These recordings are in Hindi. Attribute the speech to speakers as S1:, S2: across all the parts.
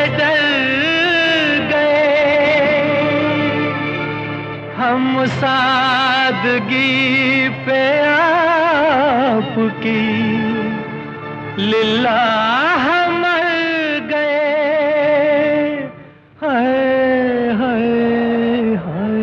S1: डर गए हम सादगी पे आपकी लिल्लाह मर गए। हाय हाय हाय।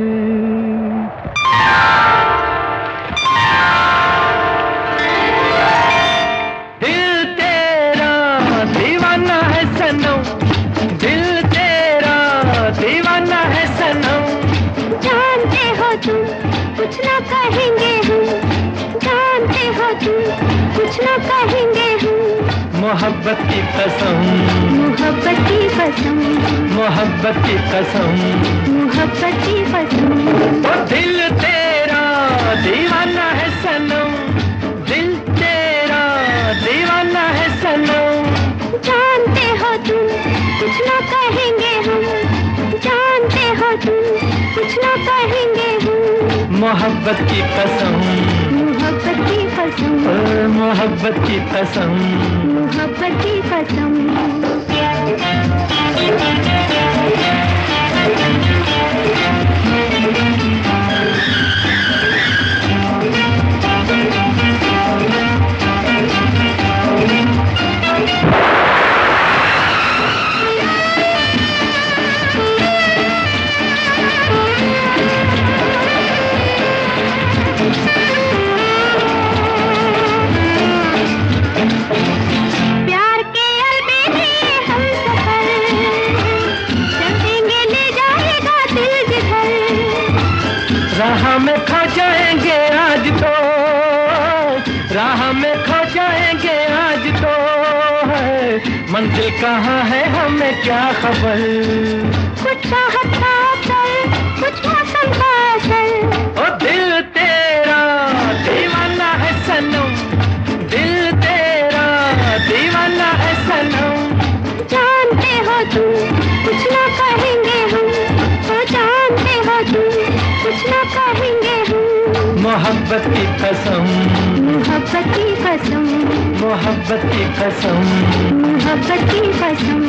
S1: दिल तेरा दीवाना है सनम, दिल तेरा दीवाना है सनम।
S2: जानते हो तुम कुछ ना कहेंगे हम, जानते हो तुम कुछ ना कहेंगे हम।
S1: मोहब्बत की कसम,
S2: मोहब्बत की कसम,
S1: मोहब्बत की कसम,
S2: मोहब्बत की कसम।
S1: ओ दिल तेरा दीवाना है सनम, दिल तेरा दीवाना है सनम।
S2: जानते हो तुम कुछ ना कहेंगे हम, जानते हो तुम कुछ ना कहेंगे हम।
S1: मोहब्बत की कसम,
S2: मोहब्बत की कसम,
S1: ओ मोहब्बत की कसम।
S2: मोहब्बत की कसम।
S1: राह में खो जाएंगे आज तो, राह में खो जाएंगे आज तो है। मंजिल कहाँ है हमें क्या खबर।
S2: कुछ चाहत का असर, कुछ मौसम का असर।
S1: ओ दिल तेरा दीवाना है सनम, दिल तेरा दीवाना है सनम।
S2: जानते हो तुम कुछ ना कहेंगे हम, ओ जानते हो तुम कुछ ना कहेंगे हम।
S1: मोहब्बत की कसम,
S2: मोहब्बत की कसम,
S1: मोहब्बत की कसम,
S2: मोहब्बत की कसम।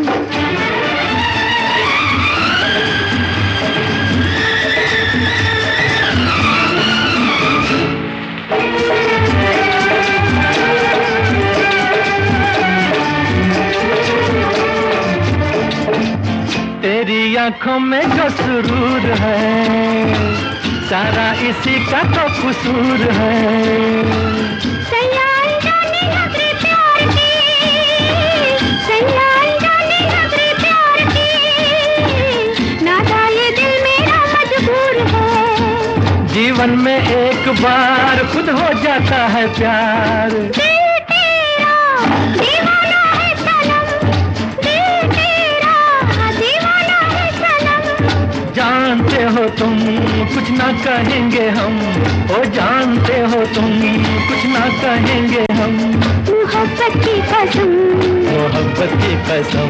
S1: तेरी आंखों में जो सुरूर है सारा इसी का तो कसूर है।
S2: सयान जाने नजरे प्यार की, सयान जाने नजरे प्यार की। नादा ये दिल मेरा मजबूर है।
S1: जीवन में एक बार खुद हो जाता है प्यार।
S2: दिल तेरा दीवाना है सनम, दिल तेरा दीवाना है सनम।
S1: जानते हो तुम कुछ ना कहेंगे हम, ओ जानते हो तुम कुछ ना कहेंगे हम।
S2: मोहब्बत की कसम,
S1: मोहब्बत की कसम।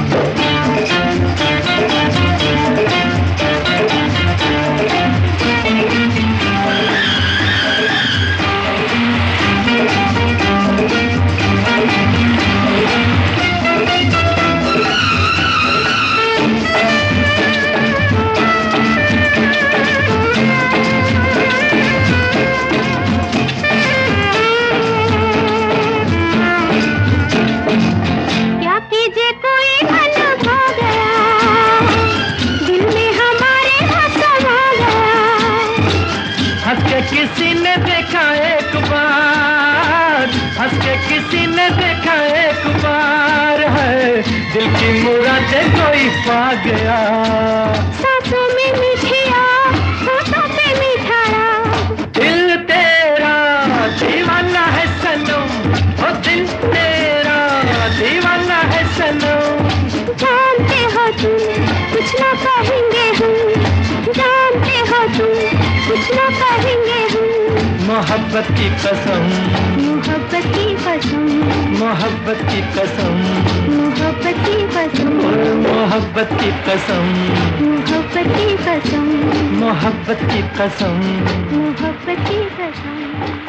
S1: किसी ने देखा एक बार, हंस के किसी ने देखा एक बार है। दिल की मुरादें कोई पा गया।
S2: सांसों में मिठिया, होठों पे मिठाया।
S1: दिल तेरा दीवाना है सनम, ओ दिल तेरा दीवाना है सनम।
S2: जानते हो तुम कुछ ना कहेंगे हम, जानते हो तुम कुछ ना कहेंगे हम।
S1: मोहब्बत की कसम,
S2: मोहब्बत की कसम,
S1: मोहब्बत की कसम,
S2: मोहब्बत की कसम,
S1: मोहब्बत की कसम,
S2: मोहब्बत की कसम,
S1: मोहब्बत की कसम,
S2: मोहब्बत की कसम।